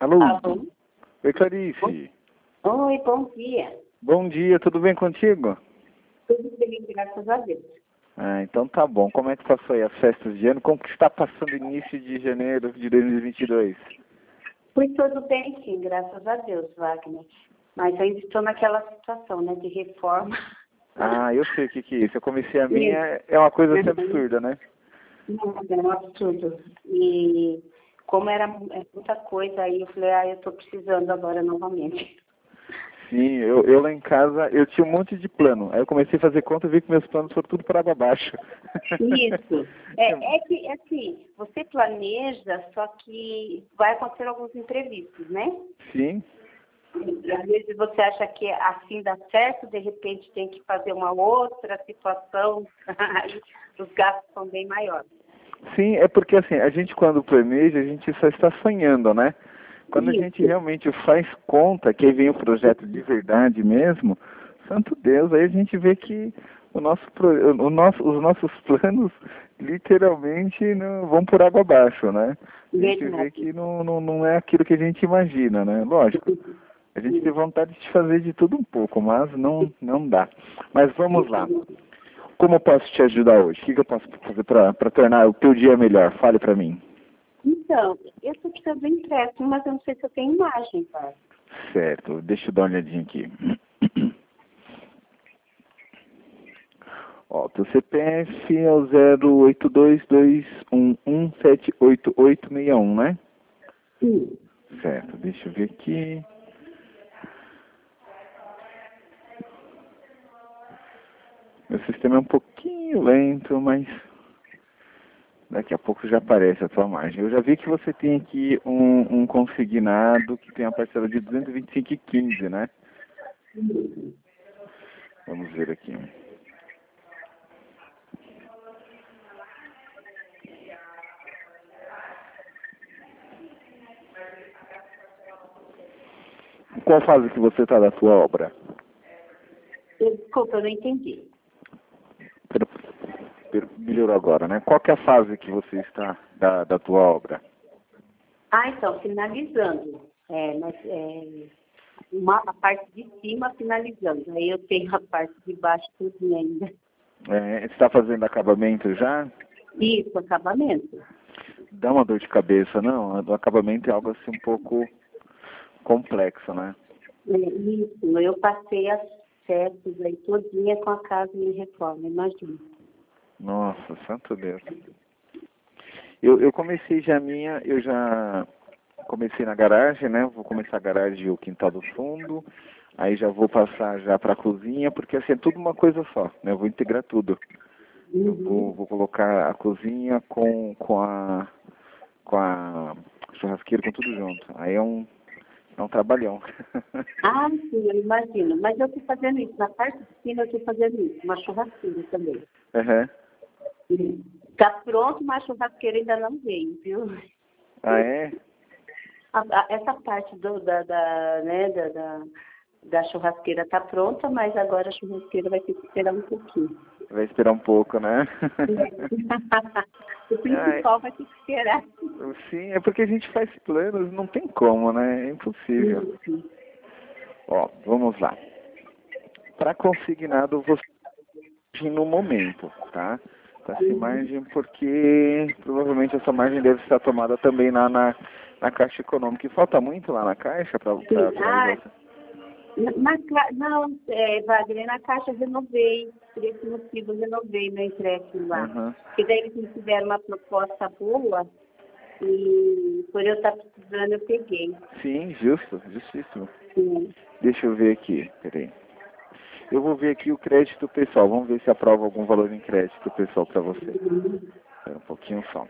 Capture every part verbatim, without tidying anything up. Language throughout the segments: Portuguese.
Alô? Alô? Oi, Clarice. Oi, bom dia. Bom dia, tudo bem contigo? Tudo bem, graças a Deus. Ah, então tá bom. Como é que passou aí as festas de ano? Como que está passando o início de janeiro de dois mil e vinte e dois? Foi tudo bem, sim, graças a Deus, Wagner. Mas ainda estou naquela situação, né, de reforma. Ah, eu sei o que que é isso. Eu comecei a minha, é uma coisa assim absurda, né? Não, é um absurdo. E como era é muita coisa, aí eu falei, ah, eu estou precisando agora novamente. Sim, eu, eu lá em casa, eu tinha um monte de plano. Aí eu comecei a fazer conta e vi que meus planos foram tudo para água abaixo. Isso. É, é que, é assim, você planeja, só que vai acontecer alguns imprevistos, né? Sim. E às vezes você acha que assim dá certo, de repente tem que fazer uma outra situação, aí os gastos são bem maiores. Sim, é porque assim, a gente quando planeja, a gente só está sonhando, né? Quando a Isso. gente realmente faz conta, que aí vem o projeto de verdade mesmo, santo Deus, aí a gente vê que o nosso, pro- o nosso, os nossos planos literalmente não, vão por água abaixo, né? A gente vê Verdade. que não, não, não é aquilo que a gente imagina, né? Lógico, a gente tem vontade de fazer de tudo um pouco, mas não, não dá. Mas vamos lá. Como eu posso te ajudar hoje? O que que eu posso fazer para tornar o teu dia melhor? Fale para mim. Então, eu estou precisando de empréstimo, mas eu não sei se eu tenho imagem, cara. Certo, deixa eu dar uma olhadinha aqui. Ó, teu C P F é o zero oito dois dois um um sete oito oito seis um, né? Sim. Certo, deixa eu ver aqui. Meu sistema é um pouquinho lento, mas daqui a pouco já aparece a tua margem. Eu já vi que você tem aqui um, um consignado que tem a parcela de duzentos e vinte e cinco e quinze, né? Vamos ver aqui. Qual fase que você está da sua obra? Eu- Desculpa, eu não entendi. Per- per- Melhorou agora, né? Qual que é a fase que você está da, da tua obra? Ah, então, finalizando. É, mas, é, uma, a parte de cima finalizando. Aí eu tenho a parte de baixo tudo ainda. É, você está fazendo acabamento já? Isso, acabamento. Dá uma dor de cabeça, não? O acabamento é algo assim um pouco complexo, né? É, isso, eu passei as festas aí todinha com a casa em reforma, imagina. Nossa, santo Deus. Eu, eu comecei já a minha, eu já comecei na garagem, né? Vou começar a garagem e o quintal do fundo. Aí já vou passar já para a cozinha, porque assim é tudo uma coisa só, né? Eu vou integrar tudo. Eu vou, Uhum. vou colocar a cozinha com, com a com a churrasqueira, com tudo junto. Aí é um, é um trabalhão. Ah, sim, eu imagino. Mas eu estou fazendo isso. Na parte de cima eu estou fazendo isso. Uma churrasqueira também. Uhum. Está pronto, mas a churrasqueira ainda não veio, viu? Ah, é? A- a- essa parte do, da, da, né, da, da, da churrasqueira está pronta, mas agora a churrasqueira vai ter que esperar um pouquinho. Vai esperar um pouco, né? O Ai, principal vai ter que esperar. sim, é porque a gente faz planos, não tem como, né? É impossível. Isso. Ó, vamos lá. Para consignado, você no momento, tá? Tá sem margem porque provavelmente essa margem deve estar tomada também lá na, na Caixa Econômica. E falta muito lá na Caixa para Sim. Ah, finalização? na, na ca- não, é, Wagner, na caixa eu renovei, por esse motivo eu renovei meu empréstimo lá. Uhum. Porque daí eles me tiveram uma proposta boa e por eu estar precisando eu peguei. Sim, justo, justíssimo. Sim. Deixa eu ver aqui, peraí. Eu vou ver aqui o crédito pessoal. Vamos ver se aprova algum valor em crédito pessoal para você. Espera um pouquinho só.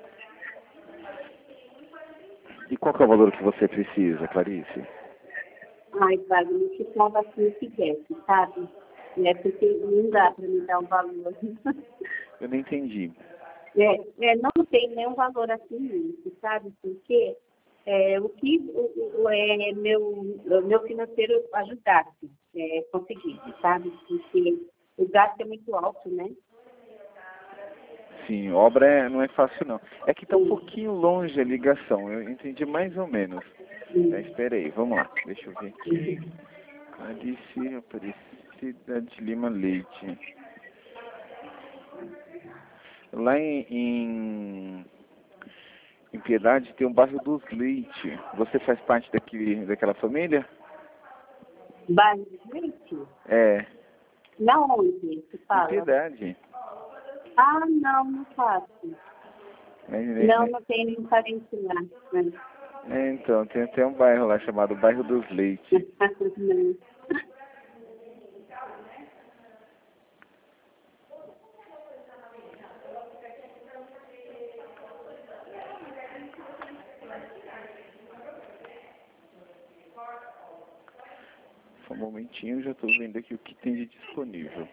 E qual que é o valor que você precisa, Clarice? Ai, Wagner, que prova assim eu quisesse, sabe? É porque não dá para me dar um valor. Eu não entendi. É, é, não tem nenhum valor assim nisso, sabe? Porque é, o que o, o, é, meu, o meu financeiro ajudasse, é, conseguisse, sabe? Porque o gasto é muito alto, né? sim. Obra é, não é fácil, não. É que tá um pouquinho longe a ligação. Eu entendi mais ou menos. É, espera aí, vamos lá. Deixa eu ver aqui. Clarice Aparecida de Lima Leite. Lá em, em, em Piedade tem um bairro dos Leite. Você faz parte daqui, daquela família? Bairro de Leite? É. Na onde se Em fala? Piedade. Ah, não, não faço. É, Não, é, não tem nenhum parente lá. Né? é, então, tem até um bairro lá chamado Bairro dos Leite. Não. Só um momentinho, já estou vendo aqui o que tem de disponível.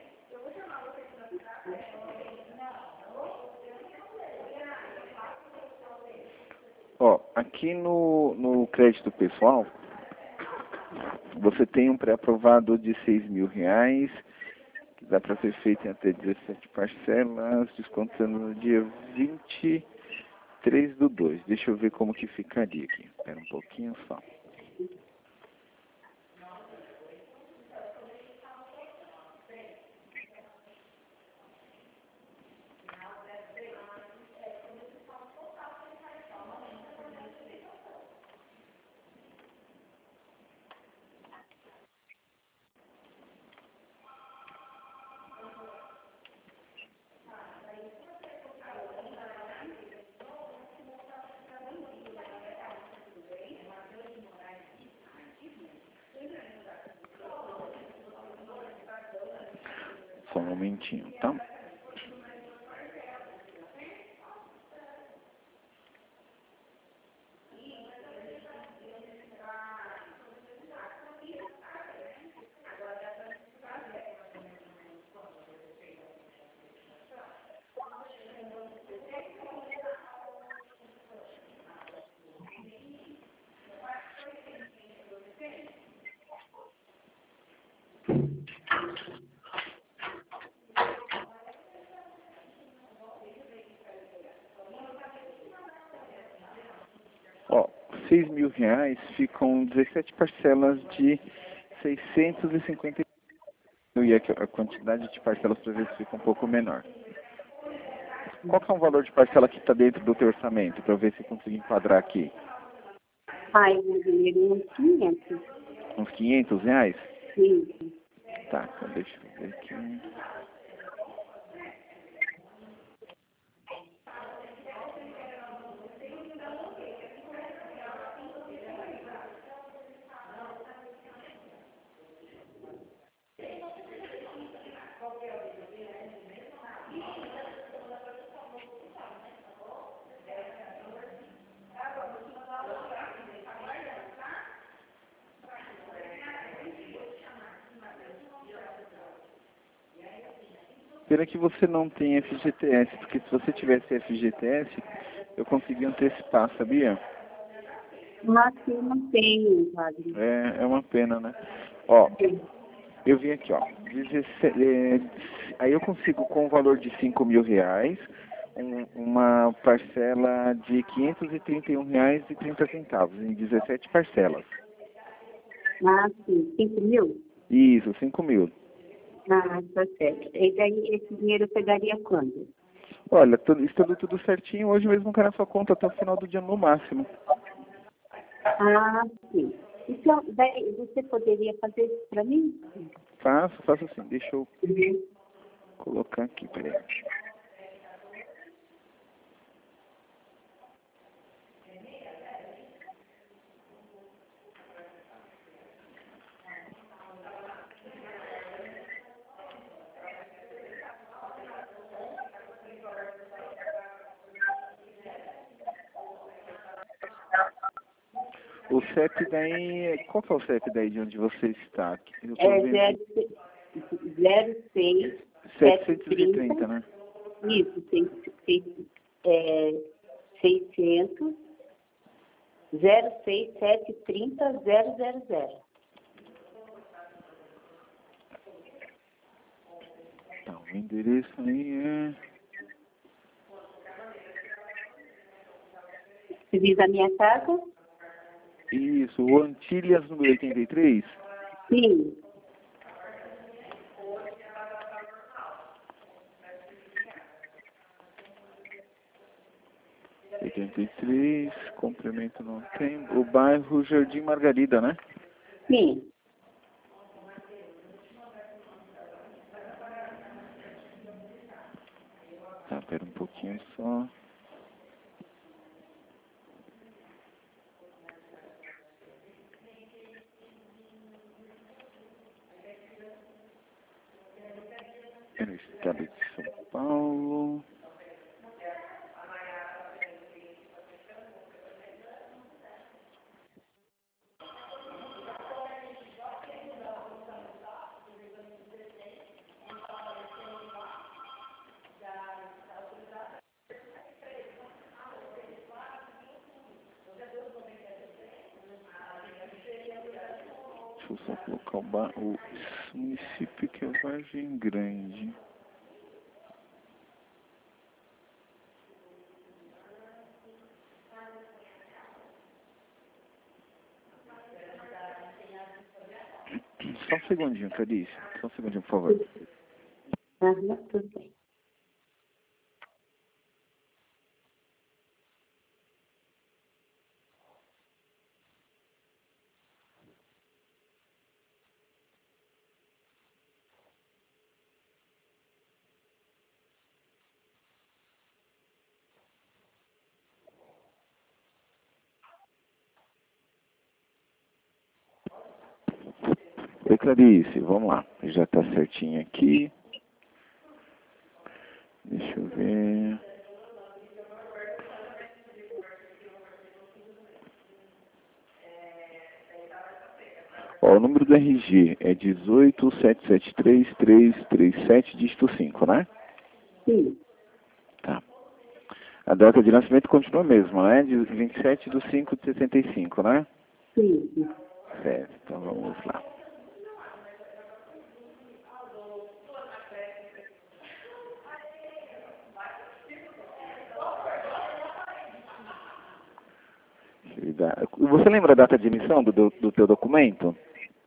Ó, aqui no, no crédito pessoal, você tem um pré-aprovado de seis mil reais, que dá para ser feito em até dezessete parcelas, descontando no dia vinte e três do dois. Deixa eu ver como que ficaria aqui. Espera um pouquinho só. Só um momentinho, tá? Ó, seis mil reais ficam dezessete parcelas de seiscentos e cinquenta e a a quantidade de parcelas para ver se fica um pouco menor. Qual que é o valor de parcela que está dentro do teu orçamento, para eu ver se eu consigo enquadrar aqui? Ai, meu dinheiro, uns quinhentos. Uns quinhentos reais? Sim. Tá, então deixa eu ver aqui. Pena que você não tem F G T S, porque se você tivesse F G T S, eu conseguia antecipar, sabia? Mas eu não tenho, padre. É, é uma pena, né? Ó, eu vim aqui, ó. dezessete, é, aí eu consigo com o valor de cinco mil reais, um, uma parcela de quinhentos e trinta e um reais e trinta centavos, em dezessete parcelas. Ah, sim. Cinco mil? Isso, cinco mil. Ah, tá certo. E daí esse dinheiro eu pegaria quando? Olha, tudo, estando tudo certinho, hoje mesmo cai na sua conta até o final do dia no máximo. Ah, sim. Então, daí você poderia fazer isso para mim? Faço, faço assim. Deixa eu Uhum. colocar aqui, peraí. O C E P daí, qual que é o C E P daí de onde você está? Eu tô É vendo zero seis sete setecentos e trinta, trinta. né? Isso, seis, seis, é, seiscentos zero seis sete trinta zero zero zero. Tá, o endereço aí é... Você diz a minha casa? Isso, o Antilhas número oitenta e três? Sim. oitenta e três, complemento não tem. O bairro Jardim Margarida, né? Sim. Tá, pera um pouquinho só. É no estado de São Paulo. Deixa eu só colocar o, ba... o município que é Vargem Grande. Só um segundinho, Clarice. Só um segundinho, por favor. Aham, tudo bem. Oi, Clarice, vamos lá. Já tá certinho aqui. Deixa eu ver. Ó, o número do R G é dezoito sete sete três três três sete, dígito cinco, né? Sim. Tá. A data de nascimento continua a mesma, né? De vinte e sete de cinco de sessenta e cinco, né? Sim. Certo, então vamos lá. Você lembra a data de emissão do, do, do teu documento?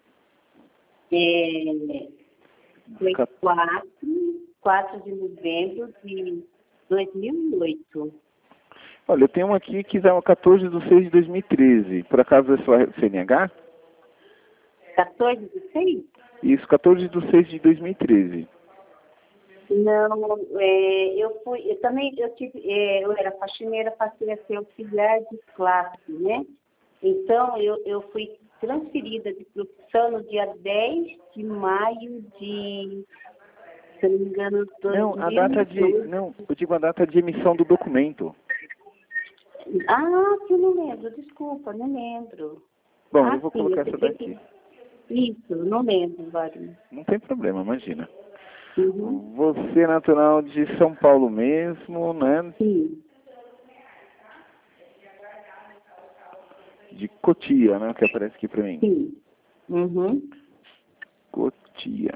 É, foi quatro, quatro de novembro de dois mil e oito. Olha, eu tenho um aqui que é quatorze de seis de dois mil e treze. Por acaso é sua C N H? quatorze de seis? Isso, quatorze de seis de dois mil e treze. Não, é, eu fui, eu também, eu tive, é, eu era faxineira, passei a ser auxiliar de classe, né? Então, eu, eu fui transferida de profissão no dia dez de maio de, se eu não me engano, Não, a data de, dois mil e doze. não, eu digo a data de emissão do documento. Ah, que eu não lembro, desculpa, não lembro. Bom, Ah, eu vou sim, colocar eu essa pensei daqui. que... Isso, não lembro, Wagner. Não tem problema, imagina. Uhum. Você é natural de São Paulo mesmo, né? Sim, De Cotia, né? Que aparece aqui pra mim. sim. Uhum. Cotia.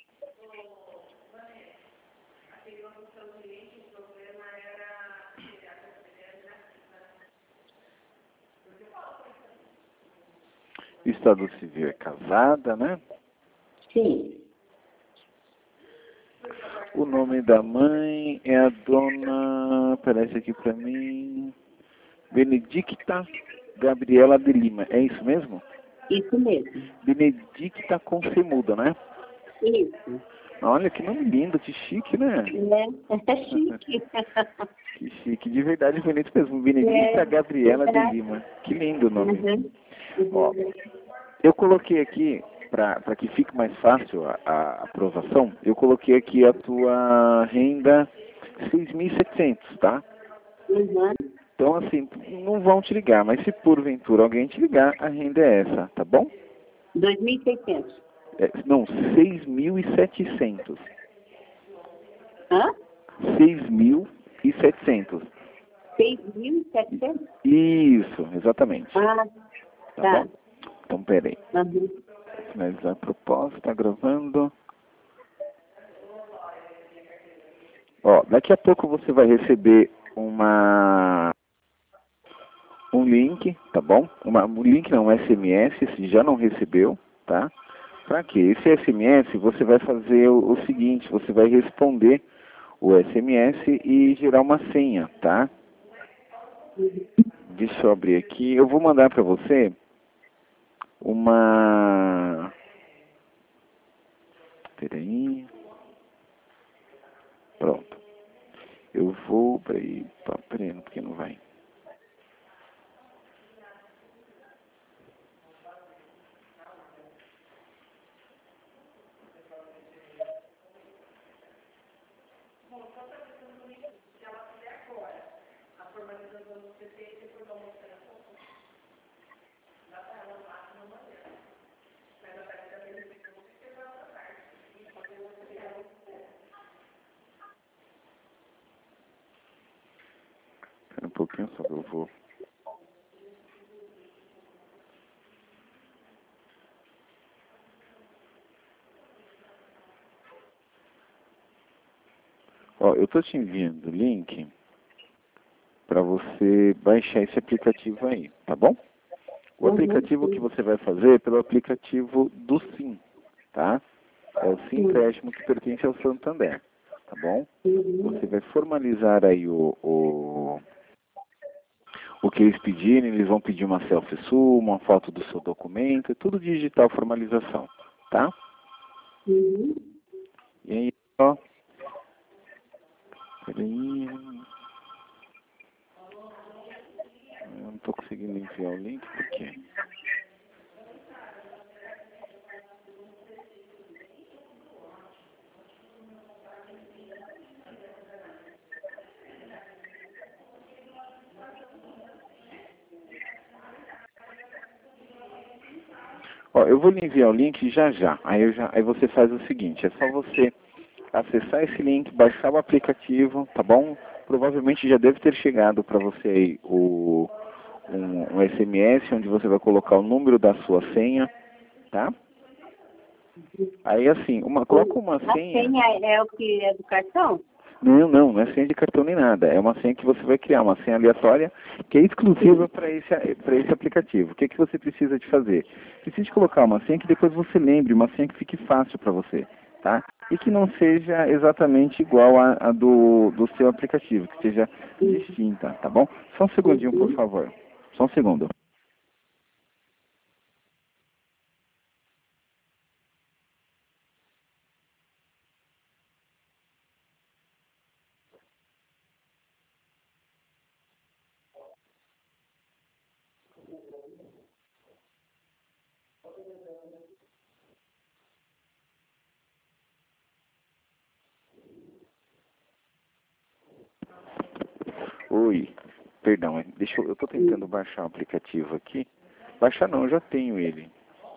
Estado civil é casada, né? Sim. O nome da mãe é a dona, aparece aqui pra mim, Benedicta Gabriela de Lima. É isso mesmo? Isso mesmo. Benedicta com C muda, né? Isso. Olha que nome lindo, que chique, né? Né? É chique. Que chique, de verdade bonito mesmo. Benedicta É, Gabriela de é. Lima. Que lindo o nome. Uhum. Ó, Uhum. eu coloquei aqui, para que fique mais fácil a, a aprovação, eu coloquei aqui a tua renda seis mil e setecentos, tá? Uhum. Então, assim, não vão te ligar, mas se porventura alguém te ligar, a renda é essa, tá bom? dois mil e seiscentos. É, não, seis mil e setecentos. Hã? seis mil e setecentos. seis mil e setecentos? Isso, exatamente. Ah, Tá tá. bom? Então, peraí. Uhum. Finalizar a proposta, tá gravando. Ó, daqui a pouco você vai receber uma um link, tá bom? Uma, um link não, um S M S, se já não recebeu, tá? Para quê? Esse S M S você vai fazer o, o seguinte, você vai responder o S M S e gerar uma senha, tá? Deixa eu abrir aqui. Eu vou mandar para você uma... Peraí. Pronto. Eu vou... Peraí, peraí, porque não vai. Espera um pouquinho só que eu vou... Ó, eu tô te enviando o link para você baixar esse aplicativo aí, tá bom? O aplicativo que você vai fazer é pelo aplicativo do Sim, tá? É o Sim Empréstimo que pertence ao Santander, tá bom? Você vai formalizar aí o, o, o que eles pedirem, eles vão pedir uma selfie sua, uma foto do seu documento, é tudo digital formalização, tá? Uhum. E aí, ó, peraí, eu não tô conseguindo enviar o link, por quê? Ó, eu vou lhe enviar o link já já. Aí, eu já. aí você faz o seguinte, é só você acessar esse link, baixar o aplicativo, tá bom? Provavelmente já deve ter chegado para você aí o, um, um S M S onde você vai colocar o número da sua senha, tá? Aí assim, uma, coloca uma A senha... senha é o que é do cartão? Não, não, não é senha de cartão nem nada. É uma senha que você vai criar, uma senha aleatória que é exclusiva para esse, para esse aplicativo. O que, que você precisa de fazer? Precisa de colocar uma senha que depois você lembre, uma senha que fique fácil para você, tá? E que não seja exatamente igual a, a do, do seu aplicativo, que seja distinta, tá bom? Só um segundinho, por favor. Só um segundo. Oi, perdão, é, deixa eu, eu tô tentando baixar o aplicativo aqui. Baixar não, eu já tenho ele.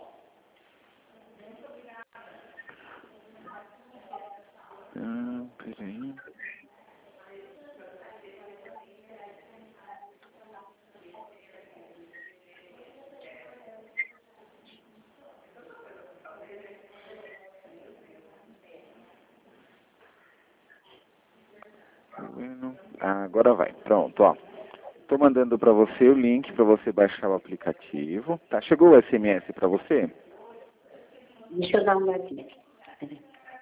Ah, peraí. Ah, agora vai. Pronto, ó. Tô mandando para você o link para você baixar o aplicativo. Tá? Chegou o S M S para você? Deixa eu dar uma olhadinha. Peraí.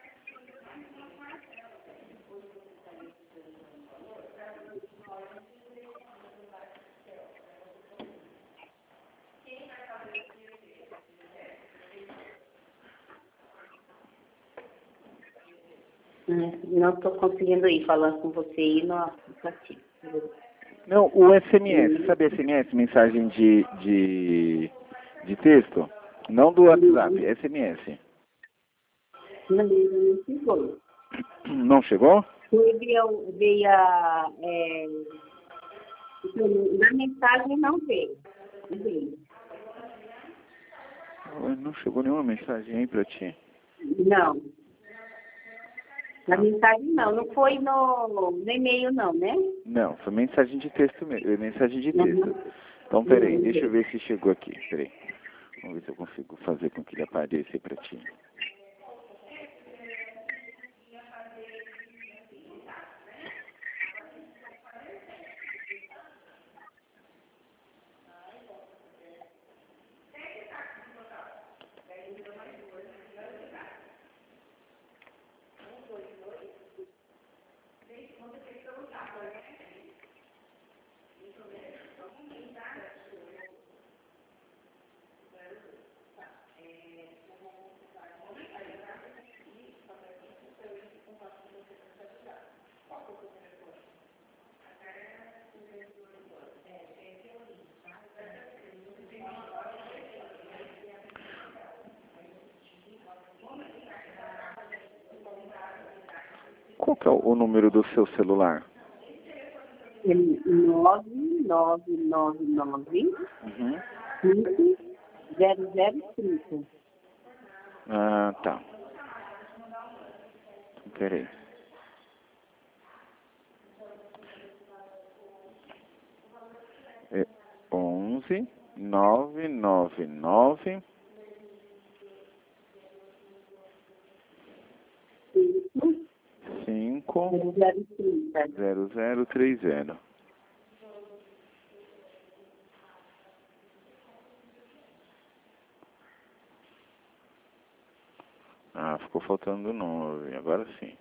É, não estou conseguindo ir falando com você aí no aplicativo. Não, o S M S. Sabe S M S? Mensagem de, de, de texto? Não do WhatsApp, S M S. Não, não chegou. Não chegou? Foi via, via é, na mensagem não veio. Não veio. Não chegou nenhuma mensagem aí para ti. Não. Na mensagem não, não foi no, no e-mail não, né? Não, foi mensagem de texto mesmo, mensagem de Uhum. texto. Então, peraí, deixa eu ver se chegou aqui, peraí. Vamos ver se eu consigo fazer com que ele apareça aí pra ti. Qual que é o número do seu celular? nove nove nove nove Uhum. cinco zero zero trinta. Ah, tá. Peraí. É onze nove nove nove cinco zero zero três zero. Ah, ficou faltando nove. Agora sim.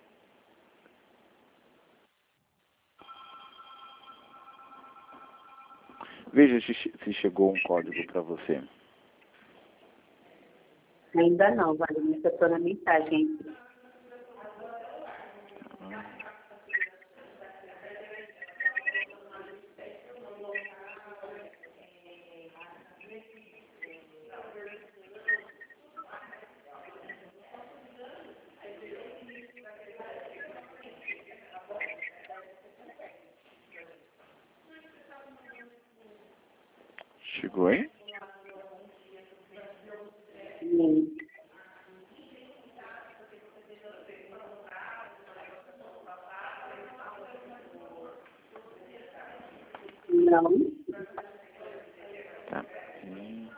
Veja se se chegou um código para você. Ainda não, vale, mas eu estou na mensagem. Chegou aí? Sim. Não. Tá. Hum.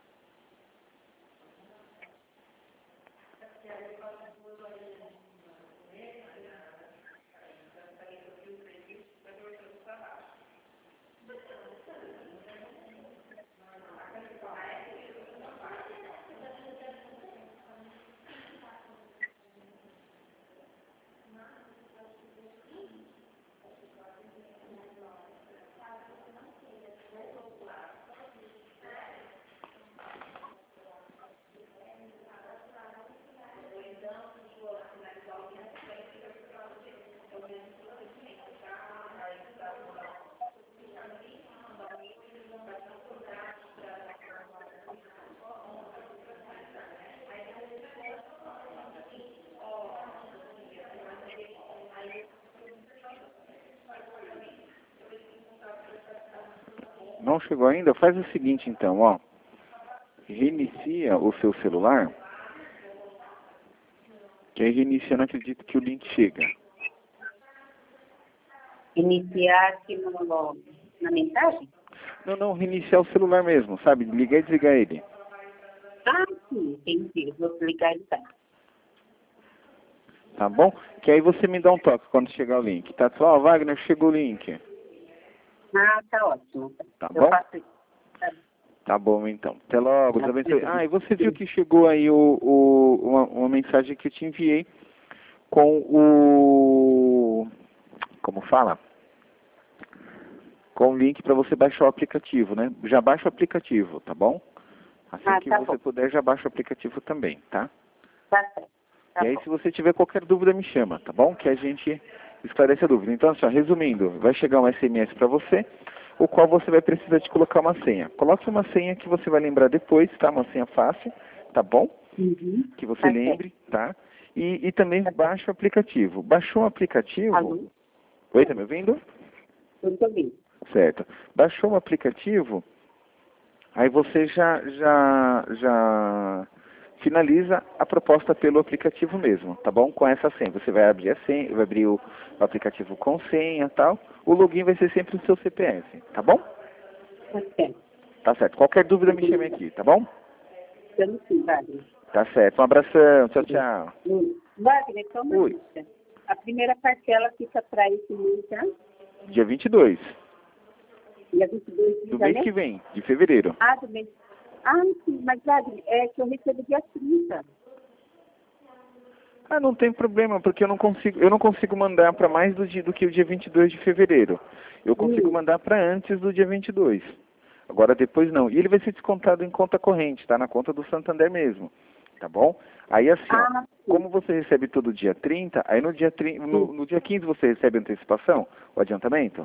Não chegou ainda? Faz o seguinte então, ó. Reinicia o seu celular. Que aí reiniciando, acredito que o link chega. Iniciar aqui no, na mensagem? Não, não, reiniciar o celular mesmo, sabe? Ligar e desligar ele. Ah, sim, entendi. Vou ligar e tá. Tá bom? Que aí você me dá um toque quando chegar o link. Tá? Ó, oh, Wagner, chegou o link. Ah, tá ótimo. Tá Eu bom? faço isso. Tá. Tá bom, então. Até logo. Deus abençoe. Ah, e você viu que chegou aí o, o, uma, uma mensagem que eu te enviei com o... Como fala? Com o link para você baixar o aplicativo, né? Já baixa o aplicativo, tá bom? Assim Ah, que tá você bom. puder, já baixa o aplicativo também, tá? Tá certo. Tá E aí, bom. se você tiver qualquer dúvida, me chama, tá bom? Que a gente esclarece a dúvida. Então, assim, ó, resumindo, vai chegar um S M S para você, o qual você vai precisar de colocar uma senha. Coloque uma senha que você vai lembrar depois, tá? Uma senha fácil, tá bom? Uhum. Que você Tá lembre, tá? E, e também Tá baixa o aplicativo. Baixou o aplicativo... Alô? Oi, tá me ouvindo? Eu tô bem. Certo. Baixou o aplicativo, aí você já, já, já finaliza a proposta pelo aplicativo mesmo, tá bom? Com essa senha. Você vai abrir a senha, vai abrir o, o aplicativo com senha e tal. O login vai ser sempre o seu C P F, tá bom? Tá certo. Tá certo. Qualquer dúvida me chame aqui, tá bom? Estamos sim, Wagner. Tá certo. Um abração. Tchau, tchau. Hum. Wagner, só uma Oi. dúvida. A primeira parcela fica para esse mês, tá? Dia vinte e dois, Dia vinte e dois de do mês janeiro? que vem, de fevereiro. Ah, do mês. Ah, sim, mas Wagner, é que eu recebo dia trinta. Ah, não tem problema, porque eu não consigo, eu não consigo mandar para mais do, dia, do que o dia vinte e dois de fevereiro. Eu consigo Hum. mandar para antes do dia vinte e dois. Agora depois não. E ele vai ser descontado em conta corrente, tá? Na conta do Santander mesmo. Tá bom? Aí assim, ó, Ah, sim. como você recebe todo dia trinta, aí no dia, trinta, no, Sim. no dia quinze você recebe antecipação, o adiantamento?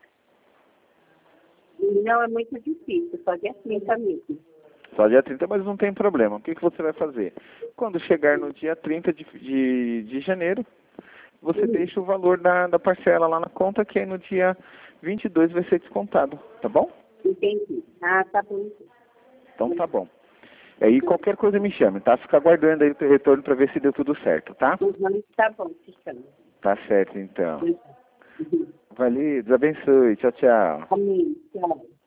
Não é muito difícil, só dia trinta mesmo. Só dia trinta, mas não tem problema. O que, que você vai fazer? Quando chegar no dia trinta de, de, de janeiro, você Uhum. deixa o valor da, da parcela lá na conta, que aí no dia vinte e dois vai ser descontado, tá bom? Entendi. Ah, tá bom. Então tá bom. Aí qualquer coisa me chame, tá? Fica aguardando aí o teu retorno para ver se deu tudo certo, tá? Uhum. Tá bom, te chamo. Tá certo, então. Uhum. Valeu, Deus abençoe. Tchau, tchau. Amém. Tchau.